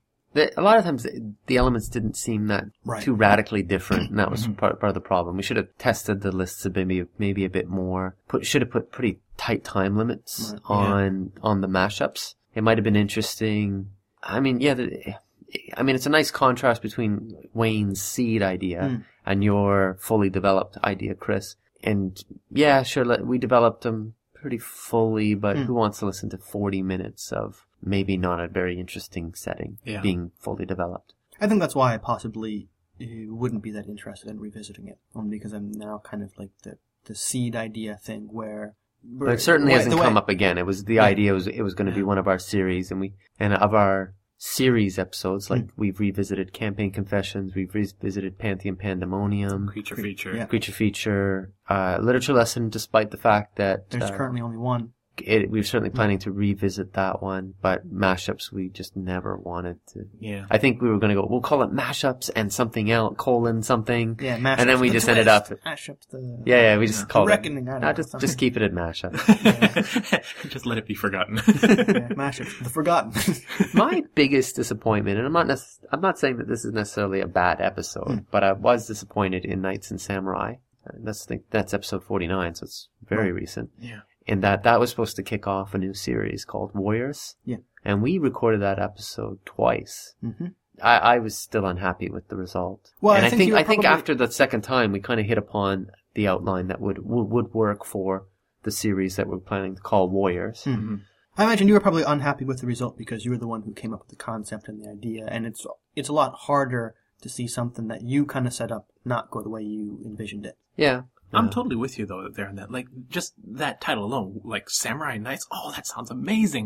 a lot of times the elements didn't seem that too radically different, and that was part of the problem. We should have tested the lists maybe a bit more. Should have put pretty tight time limits on the mashups. It might have been interesting. I mean, it's a nice contrast between Wayne's seed idea and your fully developed idea, Chris. And yeah, sure, we developed them pretty fully, but who wants to listen to 40 minutes of maybe not a very interesting setting being fully developed? I think that's why I possibly wouldn't be that interested in revisiting it, only because I'm now kind of like the seed idea thing where... But it certainly hasn't come up again. It was the idea it was going to be one of our series, and of our series episodes, like we've revisited Campaign Confessions, we've revisited Pantheon Pandemonium, Creature Feature, Literature Lesson, despite the fact that there's currently only one. We're certainly planning to revisit that one, but mashups we just never wanted to. Yeah. I think we were going to we'll call it mashups and something else, something. Yeah, mashups. And then we just ended up. Mashups we just called reckoning, it. Just keep it at mashups. Just let it be forgotten. Mashups, the forgotten. My biggest disappointment, and I'm not saying that this is necessarily a bad episode, but I was disappointed in Knights and Samurai. That's episode 49, so it's very recent. Yeah. And that was supposed to kick off a new series called Warriors. Yeah. And we recorded that episode twice. Mm-hmm. I was still unhappy with the result. Well, and I think after the second time, we kind of hit upon the outline that would work for the series that we're planning to call Warriors. Mm-hmm. I imagine you were probably unhappy with the result because you were the one who came up with the concept and the idea, and it's a lot harder to see something that you kind of set up not go the way you envisioned it. Yeah. I'm totally with you though there on that. Like just that title alone, like Samurai Knights. Oh, that sounds amazing.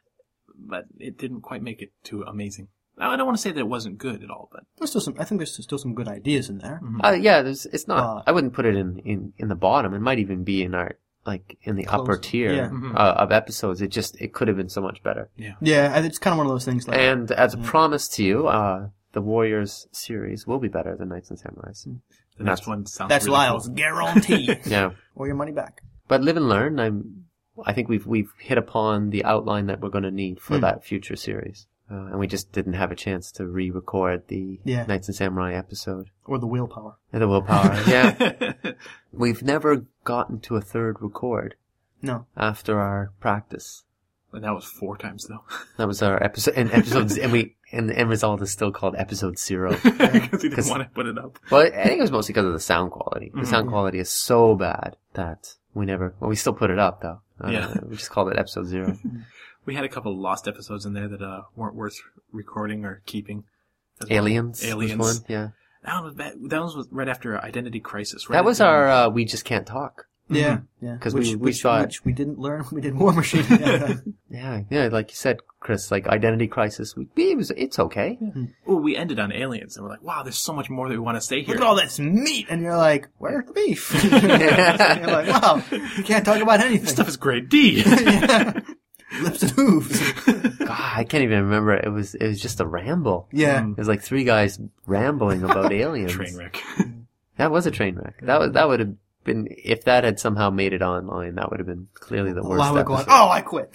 But it didn't quite make it too amazing. I don't want to say that it wasn't good at all, but There's still some. I think there's still some good ideas in there. Yeah, it's not. I wouldn't put it in the bottom. It might even be in our in the Close. upper tier Yeah. of episodes. It could have been so much better. Yeah, it's kind of one of those things. Like, And as a promise to you, the Warriors series will be better than Knights and Samurais. the next one sounds that's really Lyle's cool. guarantee. Yeah, Or your money back. but live and learn. I think we've hit upon the outline that we're going to need for that future series, and we just didn't have a chance to re-record the Knights and Samurai episode. Or the willpower. And the willpower. Yeah, we've never gotten to a third record No. after our practice. But that was 4 times though. That was our episode, and the end result is still called episode 0. Because he didn't want to put it up. Well, I think it was mostly because of the sound quality. The sound quality is so bad that we still put it up though. We just called it episode 0. We had a couple of lost episodes in there that weren't worth recording or keeping. as well. Aliens. Aliens. Was one, yeah. That one was bad. That one was right after Identity Crisis. Right That was after- our We Just Can't Talk. Yeah, yeah. 'Cause Which we thought- which we didn't learn when we did War Machine. Yeah, like you said, Chris, like Identity Crisis, it's okay. Well, we ended on Aliens, and we're like, wow, there's so much more that we want to say here. Look at all this meat, and you're like, where's the beef? And you're like, wow, you can't talk about anything. This stuff is great D. Yeah. Lips and hooves. God, I can't even remember. It was just a ramble. Yeah. It was like 3 guys rambling about aliens. Train wreck. That was a train wreck. That would have been, if that had somehow made it online, that would have been clearly the worst Lyle episode. going, oh, I quit.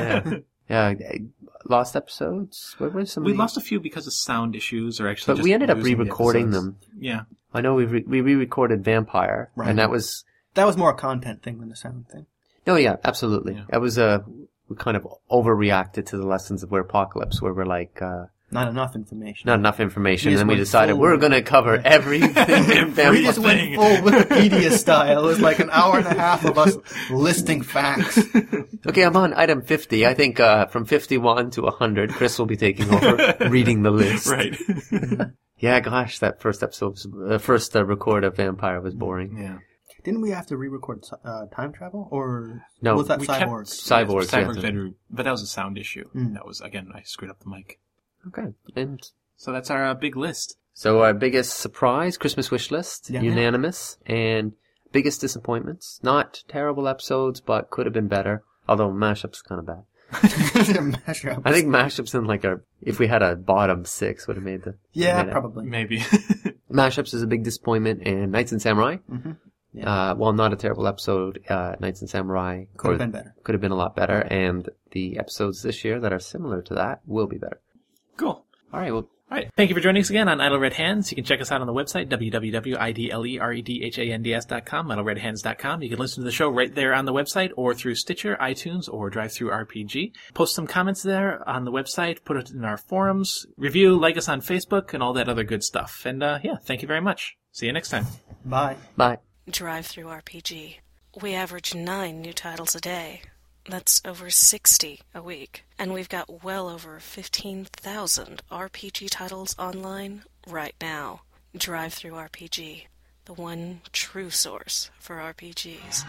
Yeah, lost episodes. What were some? We lost a few because of sound issues, or actually, but just we ended up losing the re-recording episodes. them. Yeah. I know we re-recorded Vampire, Right. and that was That was more a content thing than a sound thing. no, yeah, absolutely. Yeah. That was we kind of overreacted to the lessons of We're Apocalypse, where we're like, Not enough information. not enough information, We and just then we went decided full- we're going to cover everything in We Vampire. just went full Wikipedia style. It was like an hour and a half of us listing facts. Okay, I'm on item 50. I think from 51 to 100, Chris will be taking over reading the list. Right. Yeah, gosh, that first episode, first record of Vampire was boring. Yeah. Didn't we have to re-record time travel? Or No, was that We kept Cyborg? Cyborgs, Cyborg yeah. bedroom, but that was a sound issue. That was, again, I screwed up the mic. Okay, and So that's our big list. so our biggest surprise, Christmas wish list, Yeah. unanimous, and biggest disappointments. Not terrible episodes, but could have been better. Although Mashup's kind of bad. Mashup. I think Mashup's in like if we had a bottom 6, would have made the. Yeah, made it. probably. Maybe. Mashups is a big disappointment, and Knights and Samurai. While not a terrible episode, Knights and Samurai Could have been better. Could have been a lot better, and the episodes this year that are similar to that will be better. Cool. All right, well, All right. Thank you for joining us again on Idle Red Hands. You can check us out on the website, www.idleredhands.com, idleredhands.com. You can listen to the show right there on the website or through Stitcher, iTunes, or Drive-Thru RPG. Post some comments there on the website, put it in our forums, review, like us on Facebook, and all that other good stuff. And yeah, thank you very much. See you next time. Bye. bye. Drive-Thru RPG. We average 9 new titles a day. That's over 60 a week. And we've got well over 15,000 RPG titles online right now. Drive-Thru RPG. The one true source for RPGs.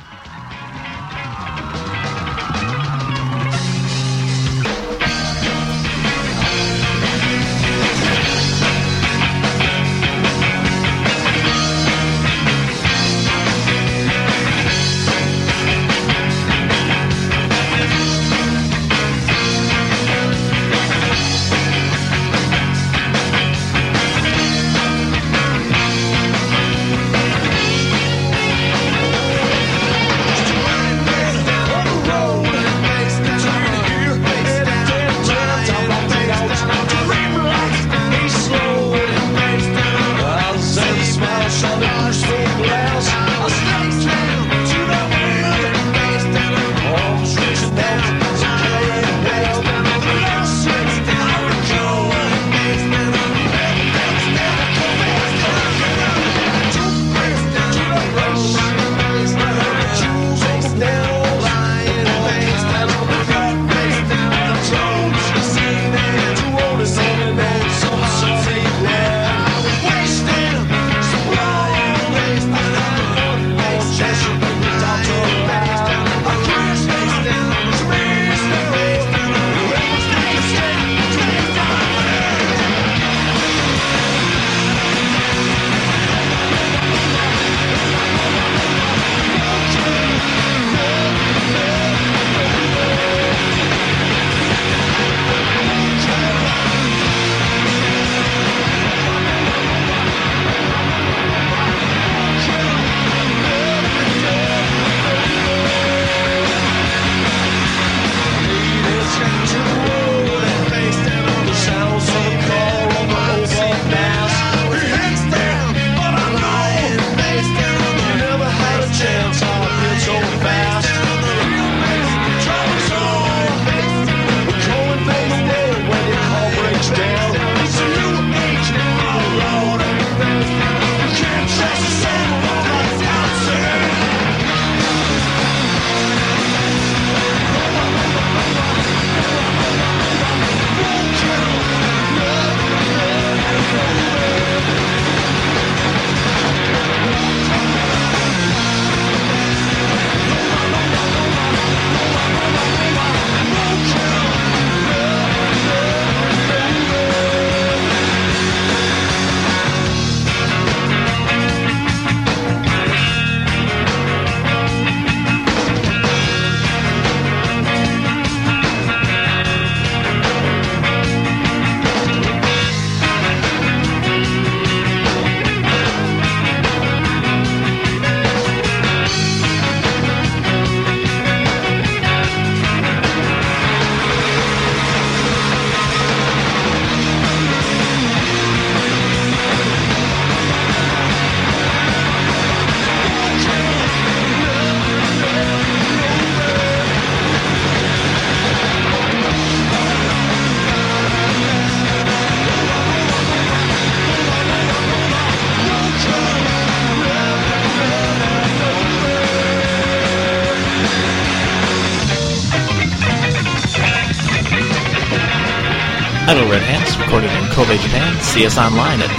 Idle Red Hands, recorded in Kobe, Japan. See us online at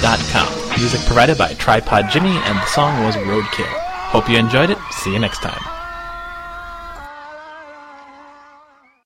www.idleredhands.com. Music provided by Tripod Jimmy, and the song was Roadkill. Hope you enjoyed it. See you next time.